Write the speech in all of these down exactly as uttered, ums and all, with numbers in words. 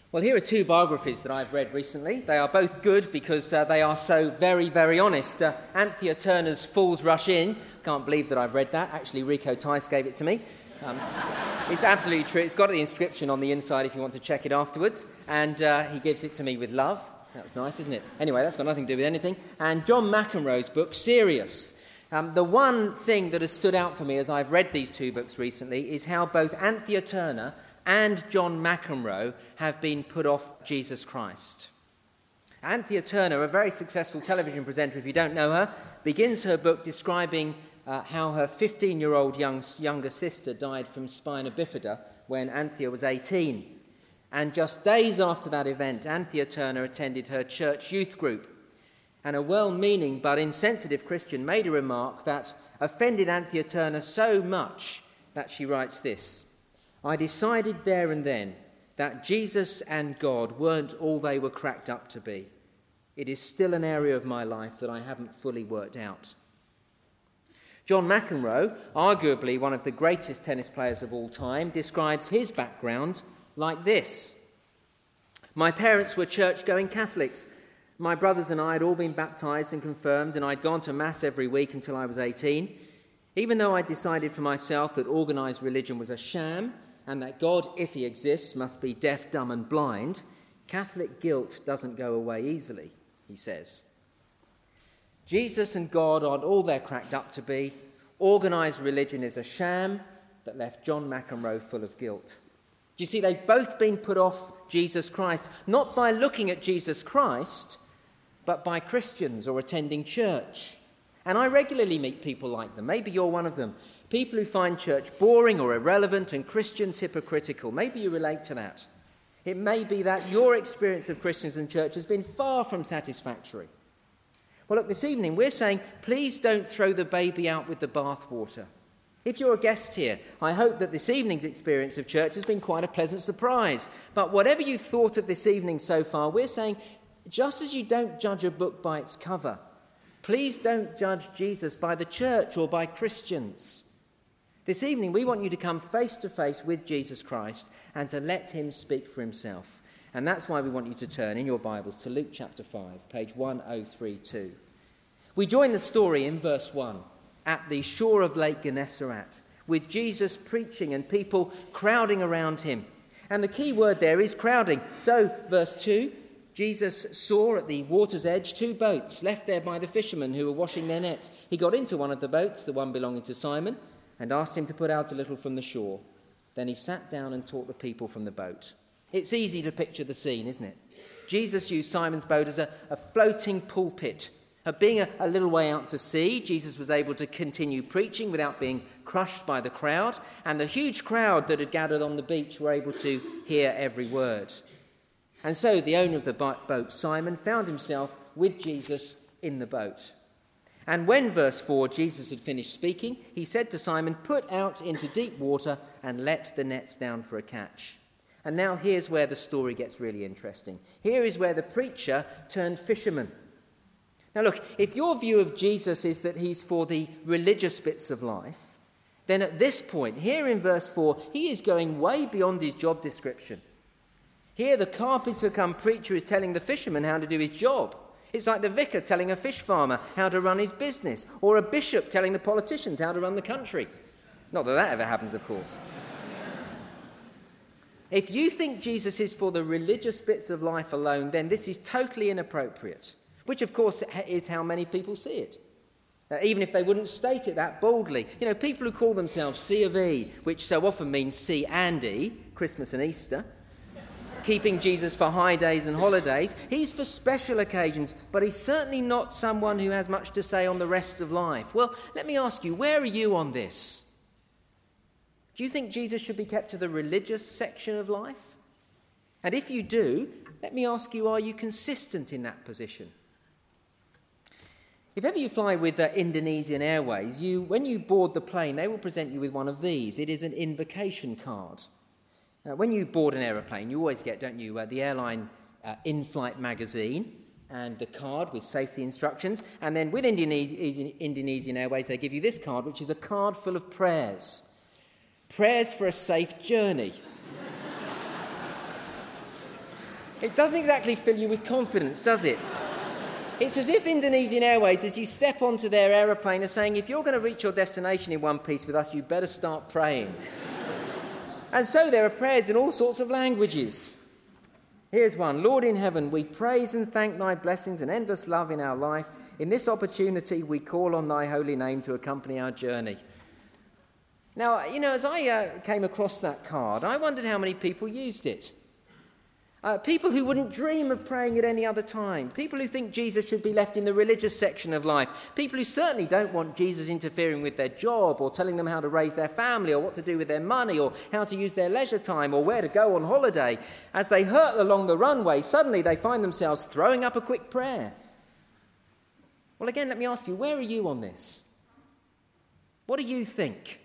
Well, here are two biographies that I've read recently. They are both good because uh, they are so very, very honest. Uh, Anthea Turner's Fools Rush In. Can't believe that I've read that. Actually, Rico Tice gave it to me. Um, it's absolutely true. It's got the inscription on the inside if you want to check it afterwards. And uh, he gives it to me with love. That's nice, isn't it? Anyway, that's got nothing to do with anything. And John McEnroe's book, Serious. Um, the one thing that has stood out for me as I've read these two books recently is how both Anthea Turner and John McEnroe have been put off Jesus Christ. Anthea Turner, a very successful television presenter, if you don't know her, begins her book describing uh, how her fifteen-year-old young, younger sister died from spina bifida when Anthea was eighteen. And just days after that event, Anthea Turner attended her church youth group. And a well-meaning but insensitive Christian made a remark that offended Anthea Turner so much that she writes this: "I decided there and then that Jesus and God weren't all they were cracked up to be. It is still an area of my life that I haven't fully worked out." John McEnroe, arguably one of the greatest tennis players of all time, describes his background like this: "My parents were church-going Catholics. My brothers and I had all been baptised and confirmed, and I'd gone to Mass every week until I was eighteen. Even though I decided for myself that organised religion was a sham, and that God, if he exists, must be deaf, dumb and blind, Catholic guilt doesn't go away easily," he says. Jesus and God aren't all they're cracked up to be. Organised religion is a sham that left John McEnroe full of guilt. Do you see, they've both been put off Jesus Christ, not by looking at Jesus Christ, but by Christians or attending church. And I regularly meet people like them. Maybe you're one of them. People who find church boring or irrelevant and Christians hypocritical. Maybe you relate to that. It may be that your experience of Christians and church has been far from satisfactory. Well, look, this evening we're saying, please don't throw the baby out with the bathwater. If you're a guest here, I hope that this evening's experience of church has been quite a pleasant surprise. But whatever you've thought of this evening so far, we're saying, just as you don't judge a book by its cover, please don't judge Jesus by the church or by Christians. This evening, we want you to come face to face with Jesus Christ and to let him speak for himself. And that's why we want you to turn in your Bibles to Luke chapter five, page ten thirty-two. We join the story in verse one at the shore of Lake Gennesaret, with Jesus preaching and people crowding around him. And the key word there is crowding. So, verse two, Jesus saw at the water's edge two boats left there by the fishermen who were washing their nets. He got into one of the boats, the one belonging to Simon, and asked him to put out a little from the shore. Then he sat down and taught the people from the boat. It's easy to picture the scene, isn't it? Jesus used Simon's boat as a, a floating pulpit. Uh, being a, a little way out to sea, Jesus was able to continue preaching without being crushed by the crowd, and the huge crowd that had gathered on the beach were able to hear every word. And so the owner of the boat, Simon, found himself with Jesus in the boat. And when, verse four, Jesus had finished speaking, he said to Simon, "Put out into deep water and let the nets down for a catch." And now here's where the story gets really interesting. Here is where the preacher turned fisherman. Now look, if your view of Jesus is that he's for the religious bits of life, then at this point, here in verse four, he is going way beyond his job description. Here the carpenter come preacher is telling the fisherman how to do his job. It's like the vicar telling a fish farmer how to run his business, or a bishop telling the politicians how to run the country. Not that that ever happens, of course. If you think Jesus is for the religious bits of life alone, then this is totally inappropriate, which of course is how many people see it, uh, even if they wouldn't state it that boldly. You know, people who call themselves C of E, which so often means C and E, Christmas and Easter, keeping Jesus for high days and holidays, he's for special occasions, but he's certainly not someone who has much to say on the rest of life. Well, let me ask you, where are you on this? Do you think Jesus should be kept to the religious section of life? And if you do, let me ask you, are you consistent in that position? If ever you fly with uh, Indonesian Airways, you, when you board the plane, they will present you with one of these. It is an invocation card. Uh, when you board an aeroplane, you always get, don't you, uh, the airline uh, in-flight magazine and the card with safety instructions. And then with Indonesian, Indonesian Airways, they give you this card, which is a card full of prayers. Prayers for a safe journey. It doesn't exactly fill you with confidence, does it? It's as if Indonesian Airways, as you step onto their aeroplane, are saying, if you're going to reach your destination in one piece with us, you better start praying. And so there are prayers in all sorts of languages. Here's one. Lord in heaven, we praise and thank thy blessings and endless love in our life. In this opportunity, we call on thy holy name to accompany our journey. Now, you know, as I uh, came across that card, I wondered how many people used it. Uh, people who wouldn't dream of praying at any other time. People who think Jesus should be left in the religious section of life. People who certainly don't want Jesus interfering with their job or telling them how to raise their family or what to do with their money or how to use their leisure time or where to go on holiday. As they hurtle along the runway, suddenly they find themselves throwing up a quick prayer. Well, again, let me ask you, where are you on this? What do you think?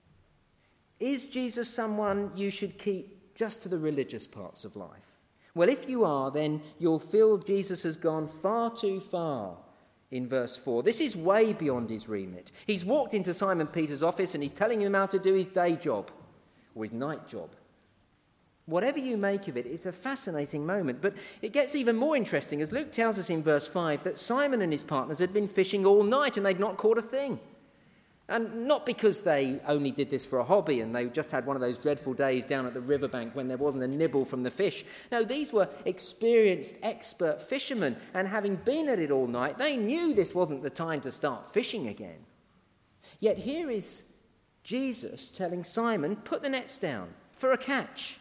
Is Jesus someone you should keep just to the religious parts of life? Well, if you are, then you'll feel Jesus has gone far too far in verse four. This is way beyond his remit. He's walked into Simon Peter's office and he's telling him how to do his day job, or his night job. Whatever you make of it, it's a fascinating moment. But it gets even more interesting as Luke tells us in verse five that Simon and his partners had been fishing all night and they'd not caught a thing. And not because they only did this for a hobby and they just had one of those dreadful days down at the riverbank when there wasn't a nibble from the fish. No, these were experienced, expert fishermen, and having been at it all night, they knew this wasn't the time to start fishing again. Yet here is Jesus telling Simon, put the nets down for a catch.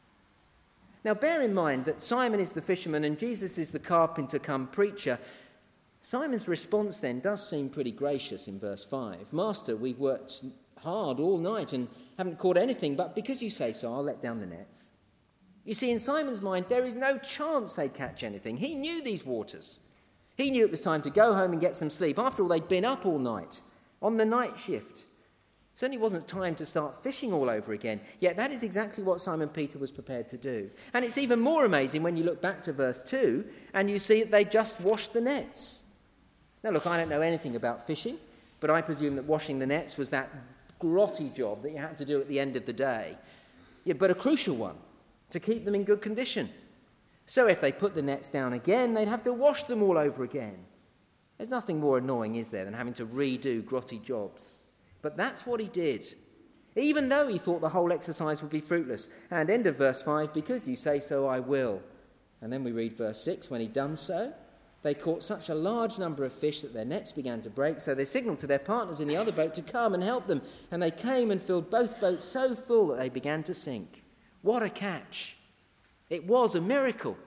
Now bear in mind that Simon is the fisherman and Jesus is the carpenter come preacher. Simon's response then does seem pretty gracious in verse five. Master, we've worked hard all night and haven't caught anything, but because you say so, I'll let down the nets. You see, in Simon's mind, there is no chance they'd catch anything. He knew these waters. He knew it was time to go home and get some sleep. After all, they'd been up all night on the night shift. Certainly wasn't time to start fishing all over again. Yet that is exactly what Simon Peter was prepared to do. And it's even more amazing when you look back to verse two and you see that they just washed the nets. Now, look, I don't know anything about fishing, but I presume that washing the nets was that grotty job that you had to do at the end of the day, yeah, but a crucial one, to keep them in good condition. So if they put the nets down again, they'd have to wash them all over again. There's nothing more annoying, is there, than having to redo grotty jobs. But that's what he did, even though he thought the whole exercise would be fruitless. And end of verse five, because you say so, I will. And then we read verse six, when he'd done so, they caught such a large number of fish that their nets began to break, so they signalled to their partners in the other boat to come and help them. And they came and filled both boats so full that they began to sink. What a catch! It was a miracle.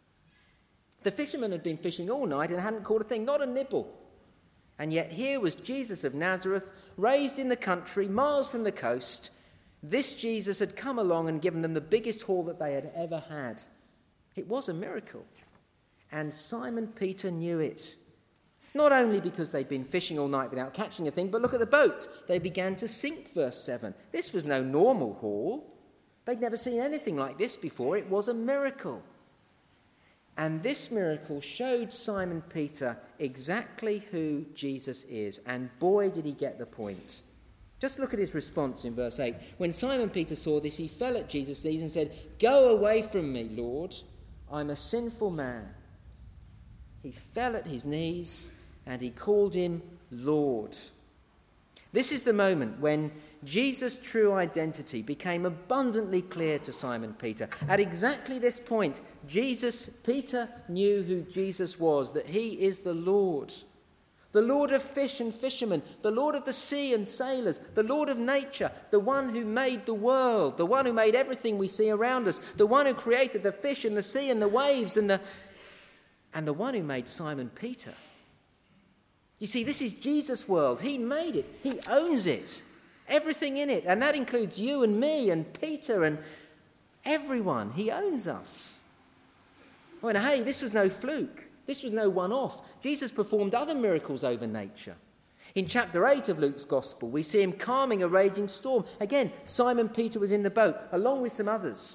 The fishermen had been fishing all night and hadn't caught a thing, not a nibble. And yet here was Jesus of Nazareth, raised in the country, miles from the coast. This Jesus had come along and given them the biggest haul that they had ever had. It was a miracle. And Simon Peter knew it. Not only because they'd been fishing all night without catching a thing, but look at the boat. They began to sink, verse seven. This was no normal haul. They'd never seen anything like this before. It was a miracle. And this miracle showed Simon Peter exactly who Jesus is. And boy, did he get the point. Just look at his response in verse eight. When Simon Peter saw this, he fell at Jesus' knees and said, "Go away from me, Lord. I'm a sinful man." He fell at his knees and he called him Lord. This is the moment when Jesus' true identity became abundantly clear to Simon Peter. At exactly this point, Jesus, Peter knew who Jesus was, that he is the Lord. The Lord of fish and fishermen, the Lord of the sea and sailors, the Lord of nature, the one who made the world, the one who made everything we see around us, the one who created the fish and the sea and the waves and the and the one who made Simon Peter. You see, this is Jesus' world. He made it. He owns it. Everything in it. And that includes you and me and Peter and everyone. He owns us. Oh, and hey, this was no fluke. This was no one-off. Jesus performed other miracles over nature. In chapter eight of Luke's Gospel, we see him calming a raging storm. Again, Simon Peter was in the boat, along with some others.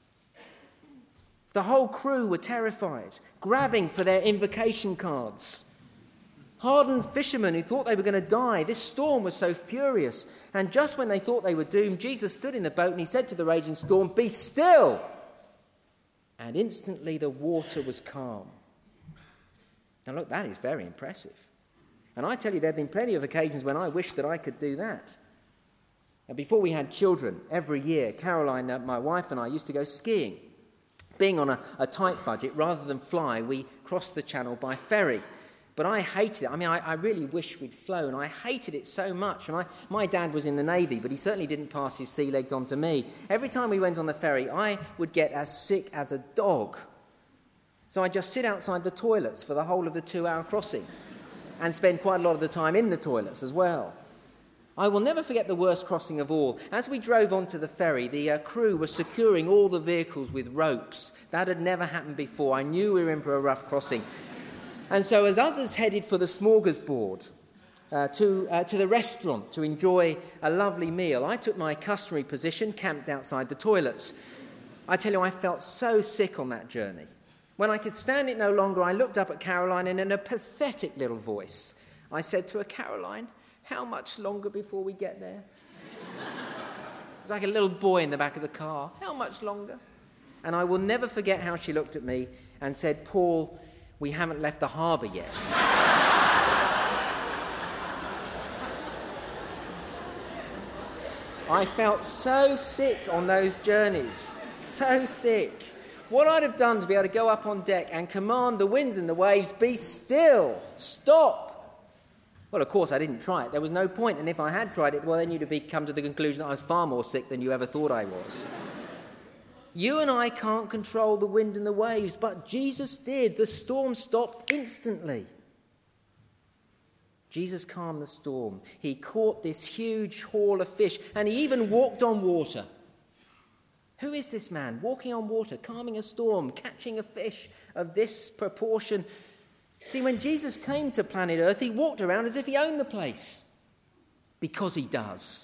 The whole crew were terrified, grabbing for their invocation cards. Hardened fishermen who thought they were going to die. This storm was so furious. And just when they thought they were doomed, Jesus stood in the boat and he said to the raging storm, "Be still." and instantly the water was calm. Now look, that is very impressive. And I tell you, there have been plenty of occasions when I wish that I could do that. And before we had children, every year, Caroline, uh, my wife, and I used to go skiing. Being on a, a tight budget, rather than fly, we crossed the channel by ferry. But I hated it. I mean, I, I really wish we'd flown. I hated it so much. And I, my dad was in the Navy, but he certainly didn't pass his sea legs on to me. Every time we went on the ferry, I would get as sick as a dog. So I'd just sit outside the toilets for the whole of the two-hour crossing and spend quite a lot of the time in the toilets as well. I will never forget the worst crossing of all. As we drove onto the ferry, the uh, crew was securing all the vehicles with ropes. That had never happened before. I knew we were in for a rough crossing. And so as others headed for the smorgasbord, uh, to, uh, to the restaurant to enjoy a lovely meal, I took my customary position, camped outside the toilets. I tell you, I felt so sick on that journey. When I could stand it no longer, I looked up at Caroline and in a pathetic little voice, I said to her, "Caroline, how much longer before we get there?" It was like a little boy in the back of the car. How much longer? And I will never forget how she looked at me and said, "Paul, we haven't left the harbour yet." I felt so sick on those journeys, so sick. What I'd have done to be able to go up on deck and command the winds and the waves, "Be still, stop." Well, of course, I didn't try it. There was no point. And if I had tried it, well, then you'd have come to the conclusion that I was far more sick than you ever thought I was. You and I can't control the wind and the waves, but Jesus did. The storm stopped instantly. Jesus calmed the storm. He caught this huge haul of fish, and he even walked on water. Who is this man walking on water, calming a storm, catching a fish of this proportion? See, when Jesus came to planet Earth, he walked around as if he owned the place, because he does.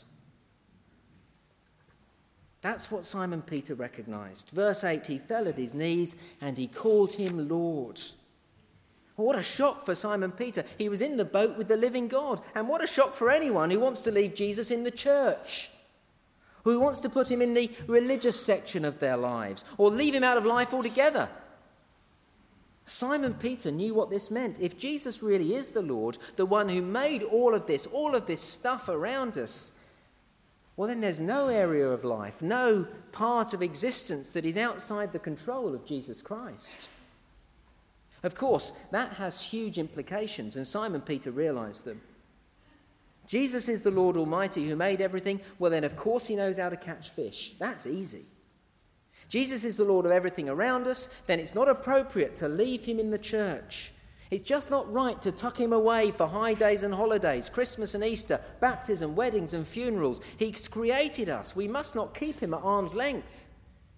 That's what Simon Peter recognised. Verse eight, he fell at his knees and he called him Lord. Well, what a shock for Simon Peter. He was in the boat with the living God. And what a shock for anyone who wants to leave Jesus in the church, who wants to put him in the religious section of their lives, or leave him out of life altogether. Simon Peter knew what this meant. If Jesus really is the Lord, the one who made all of this, all of this stuff around us, well, then there's no area of life, no part of existence that is outside the control of Jesus Christ. Of course, that has huge implications, and Simon Peter realised them. Jesus is the Lord Almighty who made everything. Well, then, of course, he knows how to catch fish. That's easy. Jesus is the Lord of everything around us. Then it's not appropriate to leave him in the church. It's just not right to tuck him away for high days and holidays, Christmas and Easter, baptism, weddings and funerals. He's created us. We must not keep him at arm's length.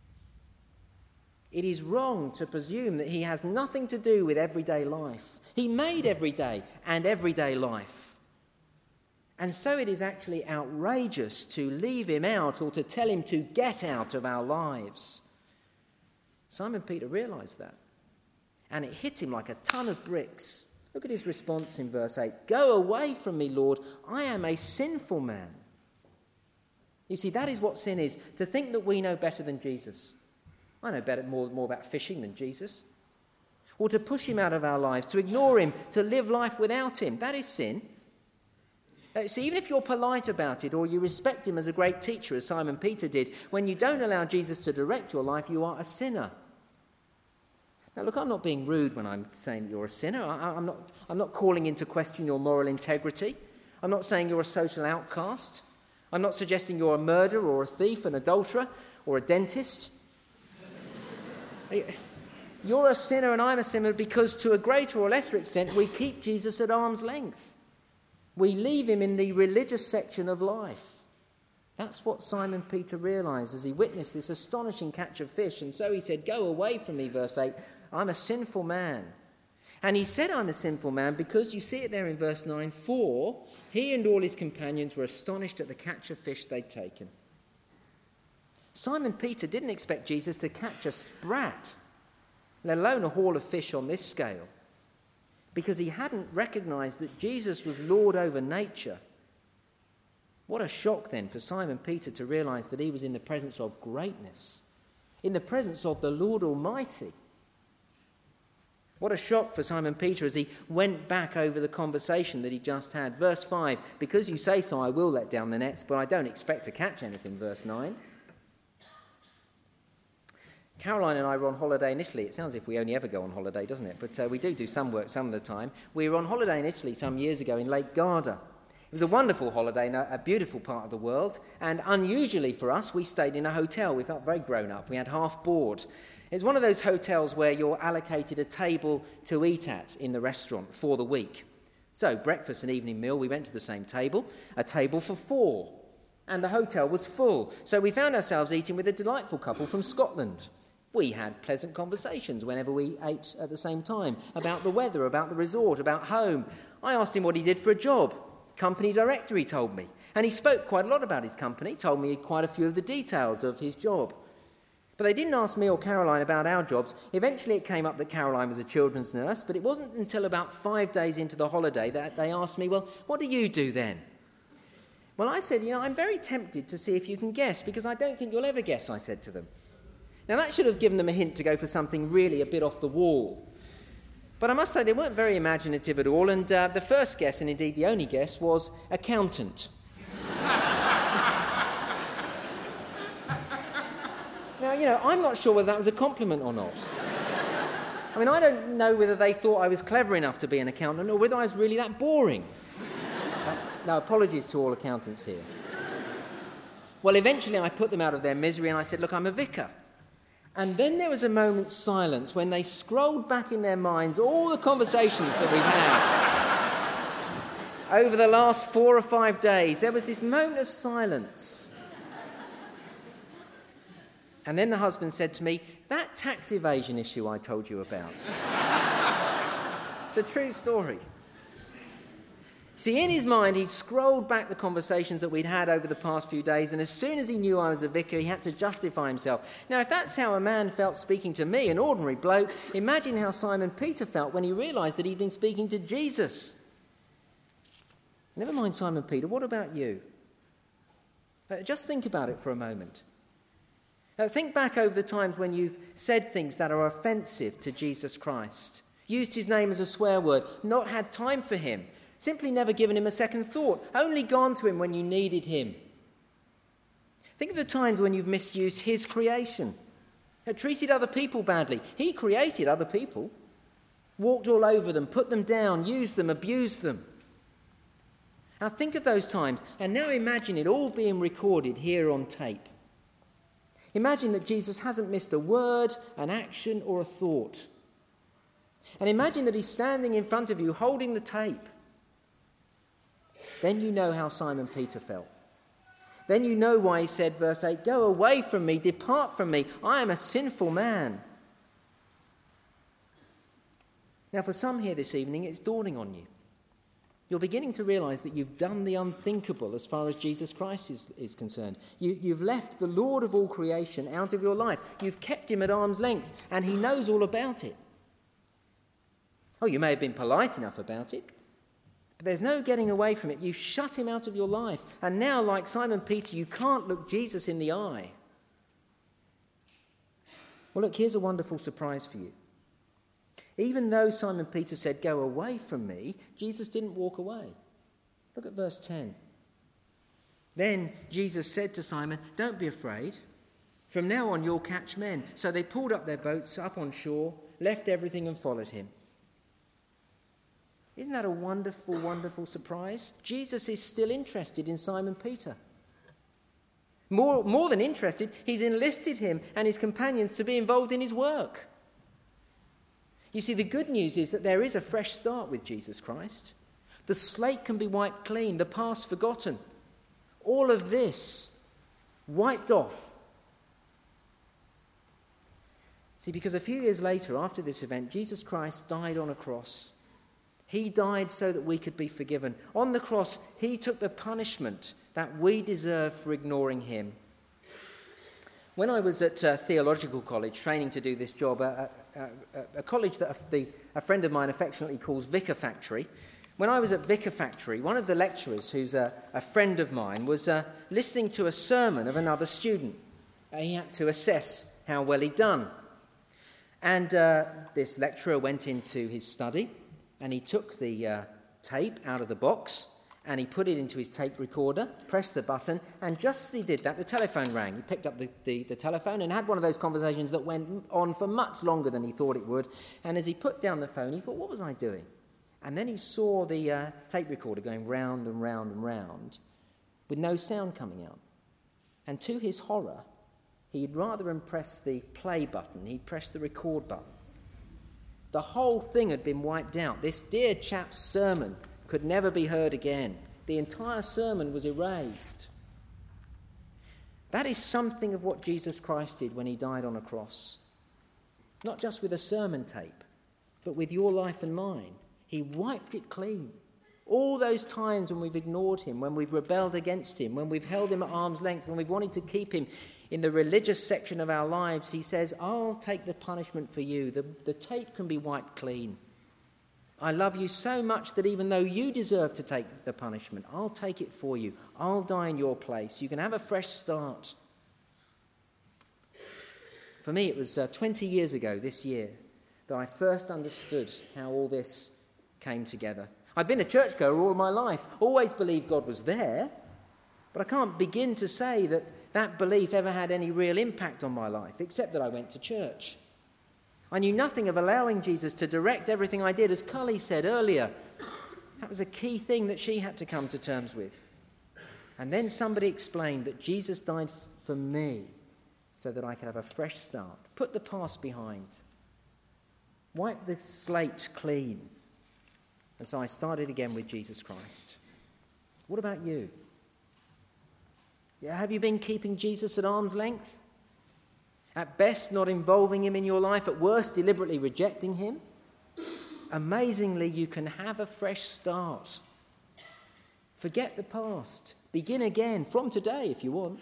It is wrong to presume that he has nothing to do with everyday life. He made every day and everyday life. And so it is actually outrageous to leave him out or to tell him to get out of our lives. Simon Peter realised that. And it hit him like a ton of bricks. Look at his response in verse eight. "Go away from me, Lord. I am a sinful man." You see, that is what sin is, to think that we know better than Jesus. I know better, more, more about fishing than Jesus. Or to push him out of our lives, to ignore him, to live life without him. That is sin. Uh, see, even if you're polite about it or you respect him as a great teacher, as Simon Peter did, when you don't allow Jesus to direct your life, you are a sinner. Now, look, I'm not being rude when I'm saying that you're a sinner. I, I'm not, I'm not calling into question your moral integrity. I'm not saying you're a social outcast. I'm not suggesting you're a murderer or a thief, an adulterer, or a dentist. You're a sinner and I'm a sinner because to a greater or lesser extent we keep Jesus at arm's length. We leave him in the religious section of life. That's what Simon Peter realised as he witnessed this astonishing catch of fish. And so he said, "Go away from me," verse eight. "I'm a sinful man." And he said, "I'm a sinful man," because you see it there in verse nine, for he and all his companions were astonished at the catch of fish they'd taken. Simon Peter didn't expect Jesus to catch a sprat, let alone a haul of fish on this scale, because he hadn't recognised that Jesus was Lord over nature. What a shock then for Simon Peter to realise that he was in the presence of greatness. in the presence of the Lord Almighty. What a shock for Simon Peter as he went back over the conversation that he just had. Verse five, because you say so, I will let down the nets, but I don't expect to catch anything. Verse nine. Caroline and I were on holiday in Italy. It sounds as if we only ever go on holiday, doesn't it? But uh, we do do some work some of the time. We were on holiday in Italy some years ago in Lake Garda. It was a wonderful holiday in a, a beautiful part of the world. And unusually for us, we stayed in a hotel. We felt very grown up. We had half board. It's one of those hotels where you're allocated a table to eat at in the restaurant for the week. So breakfast and evening meal, we went to the same table, a table for four. And the hotel was full. So we found ourselves eating with a delightful couple from Scotland. We had pleasant conversations whenever we ate at the same time about the weather, about the resort, about home. I asked him what he did for a job. Company director, he told me. And he spoke quite a lot about his company, told me quite a few of the details of his job. But they didn't ask me or Caroline about our jobs. Eventually it came up that Caroline was a children's nurse, but it wasn't until about five days into the holiday that they asked me, well, what do you do then? Well, I said, you know, I'm very tempted to see if you can guess, because I don't think you'll ever guess, I said to them. Now, that should have given them a hint to go for something really a bit off the wall. But I must say they weren't very imaginative at all, and uh, the first guess, and indeed the only guess, was accountant. Now, you know, I'm not sure whether that was a compliment or not. I mean, I don't know whether they thought I was clever enough to be an accountant or whether I was really that boring. uh, now, apologies to all accountants here. Well, eventually I put them out of their misery and I said, look, I'm a vicar. And then there was a moment's silence when they scrolled back in their minds all the conversations that we've had over the last four or five days. There was this moment of silence. And then the husband said to me, that tax evasion issue I told you about. It's a true story. See, in his mind, he'd scrolled back the conversations that we'd had over the past few days, and as soon as he knew I was a vicar, he had to justify himself. Now, if that's how a man felt speaking to me, an ordinary bloke, imagine how Simon Peter felt when he realised that he'd been speaking to Jesus. Never mind Simon Peter, what about you? Uh, just think about it for a moment. Uh, think back over the times when you've said things that are offensive to Jesus Christ, used his name as a swear word, not had time for him, simply never given him a second thought, only gone to him when you needed him. Think of the times when you've misused his creation, treated other people badly. He created other people, walked all over them, put them down, used them, abused them. Now think of those times, and now imagine it all being recorded here on tape. Imagine that Jesus hasn't missed a word, an action, or a thought. And imagine that he's standing in front of you holding the tape. Then you know how Simon Peter felt. Then you know why he said, verse eight, go away from me, depart from me, I am a sinful man. Now for some here this evening, it's dawning on you. You're beginning to realise that you've done the unthinkable as far as Jesus Christ is, is concerned. You, you've left the Lord of all creation out of your life. You've kept him at arm's length, and he knows all about it. Oh, you may have been polite enough about it, but there's no getting away from it. You've shut him out of your life. And now, like Simon Peter, you can't look Jesus in the eye. Well, look, here's a wonderful surprise for you. Even though Simon Peter said, go away from me, Jesus didn't walk away. Look at verse ten. Then Jesus said to Simon, don't be afraid. From now on, you'll catch men. So they pulled up their boats up on shore, left everything and followed him. Isn't that a wonderful, wonderful surprise? Jesus is still interested in Simon Peter. More, more than interested, he's enlisted him and his companions to be involved in his work. You see, the good news is that there is a fresh start with Jesus Christ. The slate can be wiped clean, the past forgotten. All of this wiped off. See, because a few years later, after this event, Jesus Christ died on a cross. He died so that we could be forgiven. On the cross, he took the punishment that we deserve for ignoring him. When I was at uh, theological college, training to do this job, a, a, a, a college that a, the, a friend of mine affectionately calls Vicar Factory, when I was at Vicar Factory, one of the lecturers, who's a, a friend of mine, was uh, listening to a sermon of another student. Uh, he had to assess how well he'd done. And uh, this lecturer went into his study and he took the uh, tape out of the box and he put it into his tape recorder, pressed the button, and just as he did that, the telephone rang. He picked up the, the, the telephone and had one of those conversations that went on for much longer than he thought it would. And as he put down the phone, he thought, what was I doing? And then he saw the uh, tape recorder going round and round and round with no sound coming out. And to his horror, he'd rather than press the play button, he'd pressed the record button. The whole thing had been wiped out. This dear chap's sermon could never be heard again. The entire sermon was erased. That is something of what Jesus Christ did when he died on a cross. Not just with a sermon tape, but with your life and mine. He wiped it clean. All those times when we've ignored him, when we've rebelled against him, when we've held him at arm's length, when we've wanted to keep him in the religious section of our lives, he says, I'll take the punishment for you. The, the tape can be wiped clean. I love you so much that even though you deserve to take the punishment, I'll take it for you. I'll die in your place. You can have a fresh start. For me, it was uh, twenty years ago this year that I first understood how all this came together. I'd been a churchgoer all my life, always believed God was there, but I can't begin to say that that belief ever had any real impact on my life, except that I went to church. I knew nothing of allowing Jesus to direct everything I did, as Cully said earlier. That was a key thing that she had to come to terms with. And then somebody explained that Jesus died for me so that I could have a fresh start, put the past behind, wipe the slate clean. And so I started again with Jesus Christ. What about you? Yeah, have you been keeping Jesus at arm's length? At best, not involving him in your life. At worst, deliberately rejecting him. Amazingly, you can have a fresh start. Forget the past. Begin again from today if you want.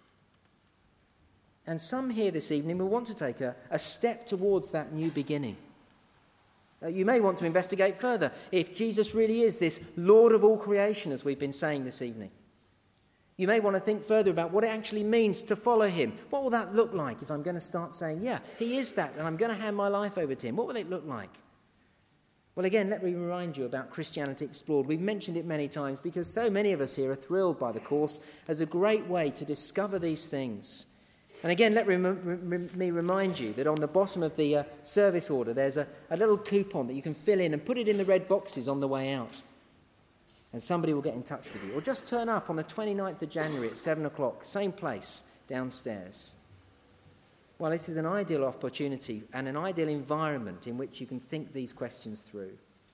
And some here this evening will want to take a, a step towards that new beginning. Uh, you may want to investigate further if Jesus really is this Lord of all creation, as we've been saying this evening. You may want to think further about what it actually means to follow him. What will that look like if I'm going to start saying, yeah, he is that, and I'm going to hand my life over to him? What will it look like? Well, again, let me remind you about Christianity Explored. We've mentioned it many times because so many of us here are thrilled by the course as a great way to discover these things. And again, let rem- rem- me remind you that on the bottom of the uh, service order, there's a, a little coupon that you can fill in and put it in the red boxes on the way out. And somebody will get in touch with you. Or just turn up on the twenty-ninth of January at seven o'clock, same place, downstairs. Well, this is an ideal opportunity and an ideal environment in which you can think these questions through.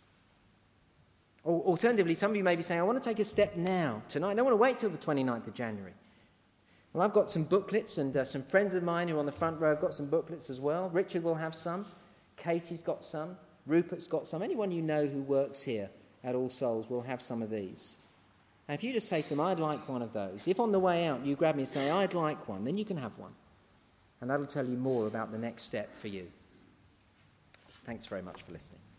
Or alternatively, some of you may be saying, I want to take a step now, tonight. I don't want to wait till the twenty-ninth of January. Well, I've got some booklets, and uh, some friends of mine who are on the front row have got some booklets as well. Richard will have some. Katie's got some. Rupert's got some. Anyone you know who works here at All Souls will have some of these. And if you just say to them, I'd like one of those, if on the way out you grab me and say, I'd like one, then you can have one. And that'll tell you more about the next step for you. Thanks very much for listening.